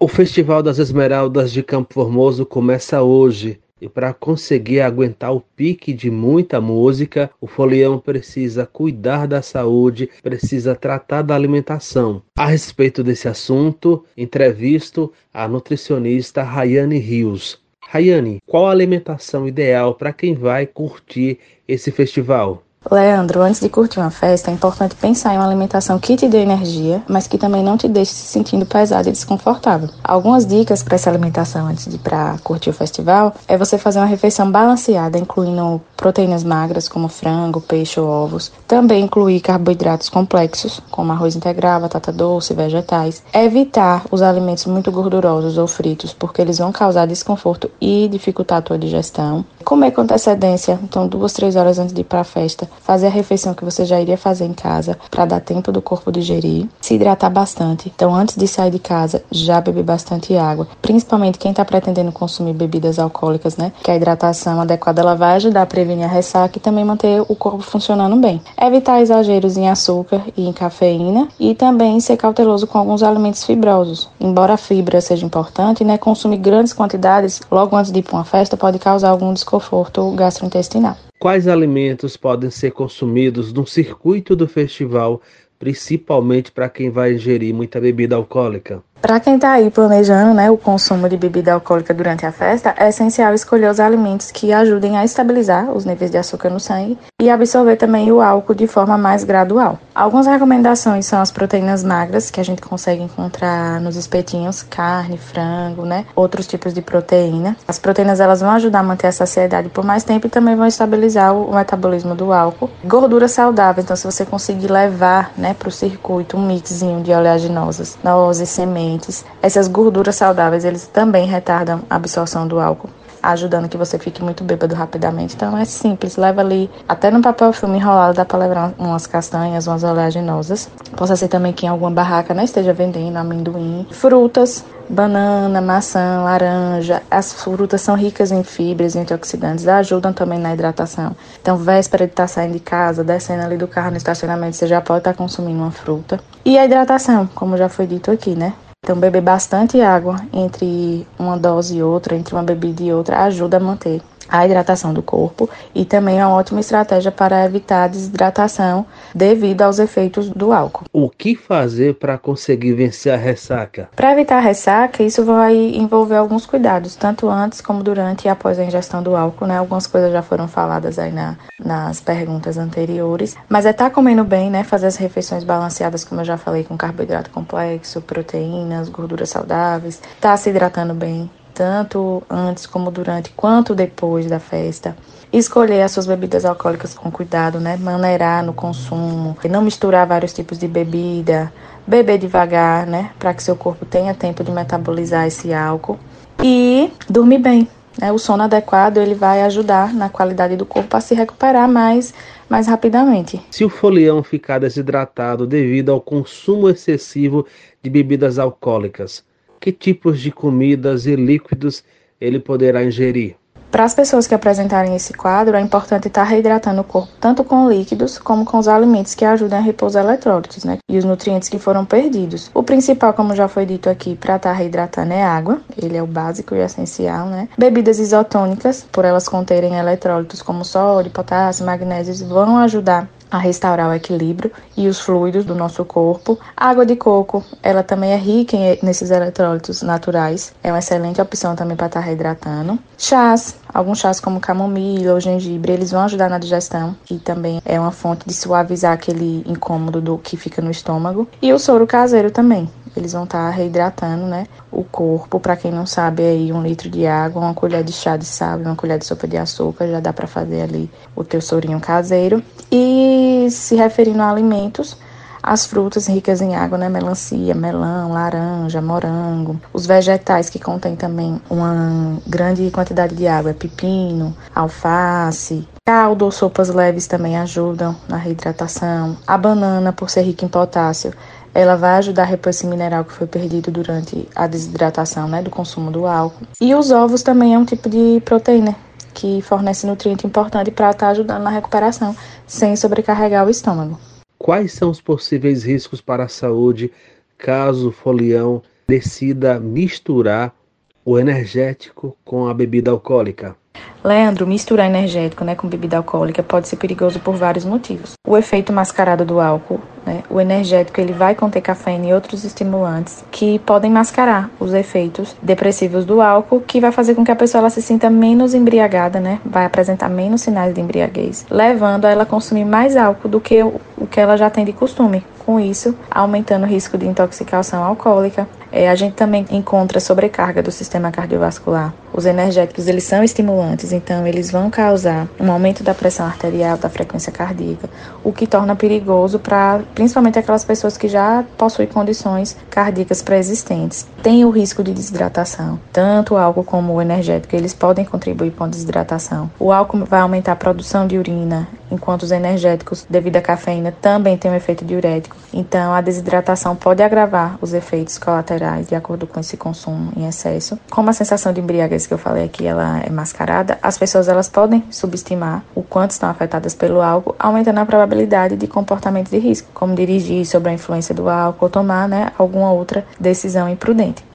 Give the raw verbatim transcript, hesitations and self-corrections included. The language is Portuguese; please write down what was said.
O Festival das Esmeraldas de Campo Formoso começa hoje e para conseguir aguentar o pique de muita música, o folião precisa cuidar da saúde, precisa tratar da alimentação. A respeito desse assunto, entrevisto a nutricionista Rayane Rios. Rayane, qual a alimentação ideal para quem vai curtir esse festival? Leandro, antes de curtir uma festa, é importante pensar em uma alimentação que te dê energia, mas que também não te deixe se sentindo pesado e desconfortável. Algumas dicas para essa alimentação antes de ir para curtir o festival é você fazer uma refeição balanceada, incluindo proteínas magras como frango, peixe ou ovos. Também incluir carboidratos complexos, como arroz integral, batata doce, vegetais. Evitar os alimentos muito gordurosos ou fritos, porque eles vão causar desconforto e dificultar a tua digestão. Comer com antecedência, então duas, três horas antes de ir para a festa. Fazer a refeição que você já iria fazer em casa para dar tempo do corpo digerir. Se hidratar bastante. Então, antes de sair de casa, já beber bastante água. Principalmente quem está pretendendo consumir bebidas alcoólicas, né? Que a hidratação adequada ela vai ajudar a prevenir a ressaca e também manter o corpo funcionando bem. Evitar exageros em açúcar e em cafeína e também ser cauteloso com alguns alimentos fibrosos. Embora a fibra seja importante, né? Consumir grandes quantidades logo antes de ir para uma festa pode causar algum desconforto gastrointestinal. Quais alimentos podem ser consumidos no circuito do festival, principalmente para quem vai ingerir muita bebida alcoólica? Para quem está aí planejando, né, o consumo de bebida alcoólica durante a festa, é essencial escolher os alimentos que ajudem a estabilizar os níveis de açúcar no sangue e absorver também o álcool de forma mais gradual. Algumas recomendações são as proteínas magras, que a gente consegue encontrar nos espetinhos, carne, frango, né, outros tipos de proteína. As proteínas elas vão ajudar a manter a saciedade por mais tempo e também vão estabilizar o metabolismo do álcool. Gordura saudável, então se você conseguir levar, né, para o circuito um mixinho de oleaginosas, nozes, sementes, essas gorduras saudáveis, eles também retardam a absorção do álcool, ajudando que você fique muito bêbado rapidamente. Então é simples, leva ali, até no papel filme enrolado, dá para levar umas castanhas, umas oleaginosas. Possa ser também que em alguma barraca, né, esteja vendendo amendoim. Frutas, banana, maçã, laranja. As frutas são ricas em fibras e antioxidantes, ajudam também na hidratação. Então, véspera de estar saindo de casa, descendo ali do carro no estacionamento, você já pode estar consumindo uma fruta. E a hidratação, como já foi dito aqui, né? Então, beber bastante água entre uma dose e outra, entre uma bebida e outra, ajuda a manter a hidratação do corpo e também é uma ótima estratégia para evitar a desidratação devido aos efeitos do álcool. O que fazer para conseguir vencer a ressaca? Para evitar a ressaca, isso vai envolver alguns cuidados, tanto antes como durante e após a ingestão do álcool, né? Algumas coisas já foram faladas aí na, nas perguntas anteriores, mas é estar comendo bem, né? Fazer as refeições balanceadas, como eu já falei, com carboidrato complexo, proteínas, gorduras saudáveis, estar se hidratando bem, tanto antes como durante, quanto depois da festa. Escolher as suas bebidas alcoólicas com cuidado, né? Maneirar no consumo, não misturar vários tipos de bebida, beber devagar, né? Para que seu corpo tenha tempo de metabolizar esse álcool e dormir bem. Né? O sono adequado ele vai ajudar na qualidade do corpo a se recuperar mais, mais rapidamente. Se o folião ficar desidratado devido ao consumo excessivo de bebidas alcoólicas, que tipos de comidas e líquidos ele poderá ingerir? Para as pessoas que apresentarem esse quadro, é importante estar reidratando o corpo tanto com líquidos como com os alimentos que ajudam a repor os eletrólitos, né? E os nutrientes que foram perdidos. O principal, como já foi dito aqui, para estar reidratando é água. Ele é o básico e essencial, né? Bebidas isotônicas, por elas conterem eletrólitos como sódio, potássio, magnésio, vão ajudar a restaurar o equilíbrio e os fluidos do nosso corpo. A água de coco, ela também é rica em, nesses eletrólitos naturais. É uma excelente opção também para estar reidratando. Chás, alguns chás como camomila ou gengibre, eles vão ajudar na digestão e também é uma fonte de suavizar aquele incômodo do que fica no estômago. E o soro caseiro também. Eles vão estar reidratando, né, o corpo. Para quem não sabe, aí um litro de água, uma colher de chá de sal, uma colher de sopa de açúcar, já dá para fazer ali o teu sorinho caseiro. E se referindo a alimentos, as frutas ricas em água, né, melancia, melão, laranja, morango. Os vegetais que contêm também uma grande quantidade de água, é pepino, alface. Caldo ou sopas leves também ajudam na reidratação. A banana, por ser rica em potássio, ela vai ajudar a repor esse mineral que foi perdido durante a desidratação, né, do consumo do álcool. E os ovos também é um tipo de proteína que fornece nutriente importante para estar ajudando na recuperação, sem sobrecarregar o estômago. Quais são os possíveis riscos para a saúde caso o folião decida misturar o energético com a bebida alcoólica? Leandro, misturar energético, né, com bebida alcoólica pode ser perigoso por vários motivos. O efeito mascarado do álcool, né, o energético ele vai conter cafeína e outros estimulantes que podem mascarar os efeitos depressivos do álcool, que vai fazer com que a pessoa ela se sinta menos embriagada, né, vai apresentar menos sinais de embriaguez, levando a ela a consumir mais álcool do que o, o que ela já tem de costume. Com isso, aumentando o risco de intoxicação alcoólica. É, a gente também encontra sobrecarga do sistema cardiovascular. Os energéticos, eles são estimulantes, então eles vão causar um aumento da pressão arterial, da frequência cardíaca, o que torna perigoso para principalmente aquelas pessoas que já possuem condições cardíacas pré-existentes. Tem o risco de desidratação. Tanto o álcool como o energético, eles podem contribuir com a desidratação. O álcool vai aumentar a produção de urina, enquanto os energéticos, devido à cafeína, também têm um efeito diurético. Então, a desidratação pode agravar os efeitos colaterais de acordo com esse consumo em excesso. Como a sensação de embriaguez que eu falei aqui, ela é mascarada, as pessoas elas podem subestimar o quanto estão afetadas pelo álcool, aumentando a probabilidade de comportamento de risco, como dirigir sob a influência do álcool ou tomar, né, alguma outra decisão imprudente.